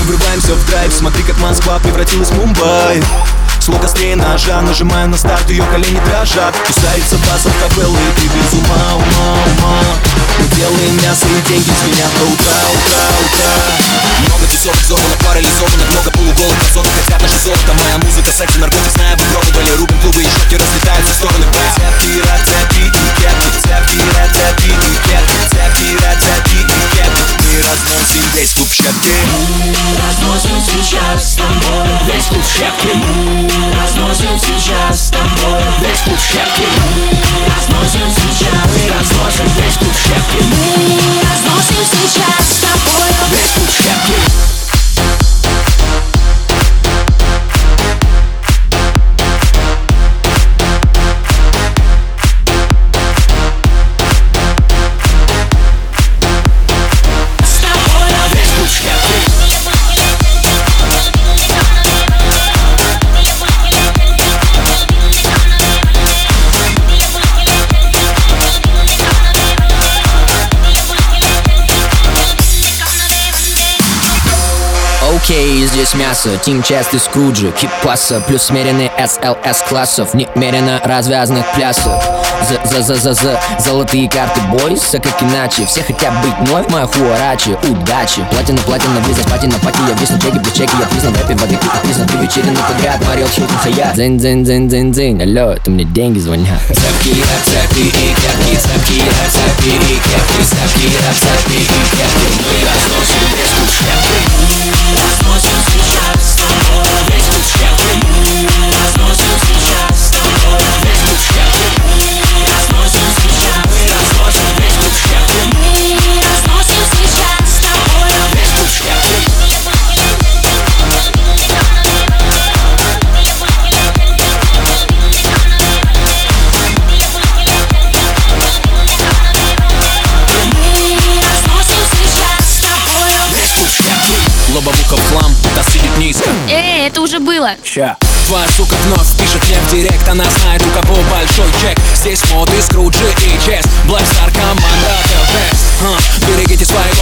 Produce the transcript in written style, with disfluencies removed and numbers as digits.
врываемся в драйв. Смотри, как Москва превратилась в Мумбай. Слог острее ножа, нажимаю на старт, ее колени дрожат. Кусается бас от капеллы, и ты без ума, ума. Мы делаем мясо и деньги звенят до утра, утра. Много тусовок, взорвано, парализованных, много полуголых красоток хотят наше золото. Моя музыка, секс и наркотик, зная, вы пробовали. Рубим клубы и шоки разлетаются в стороны. Цепки, рацепи и кепки, цепки, рацепи и кепки, цепки, рацепи и кепки. Мы разносим весь клуб в щепки. Мы разносим сейчас с тобой весь клуб в щепки. Мы разносим сейчас с тобой весь клуб в щепки. Мы разносим сейчас, мы разносим весь клуб в щепки. Мы разносим сейчас с тобой весь клуб в щепки. Окей, здесь мясо, Тим Чест и Скруджи, Кипаса, плюс смеренный SLS классов, немерено развязанных плясов. Золотые карты бойся, как иначе. Все хотят быть вновь моя хуарачи. Удачи, платина, близость, патина, пати. Я висну, чеки, плюс чеки. Я признан в рэпе, воды, признан 3 вечерины подряд. Мариэл, Хилтон, Хаят. Дзынь, алло, это мне деньги звонят. Цепки, рацепи и кепки, цепки, рацепи и кепки, цепки, рацепи и кепки. Мы разносим весь клуб в щепки. Мы разносим сейчас с тобой весь клуб в щепки. Мы разносим сейчас с тобой весь клуб в щепки. Мы разносим сейчас, мы разносим весь клуб в щепки. Мы разносим сейчас с тобой весь клуб в щепки. Лобовуха в хлам, та сидит низко. Это уже было. Ща. Твоя сука вновь пишет мне в директ. Она знает, у кого большой чек. Здесь моды, Скруджи и Чест. Black Star команда The Best. Берегите свои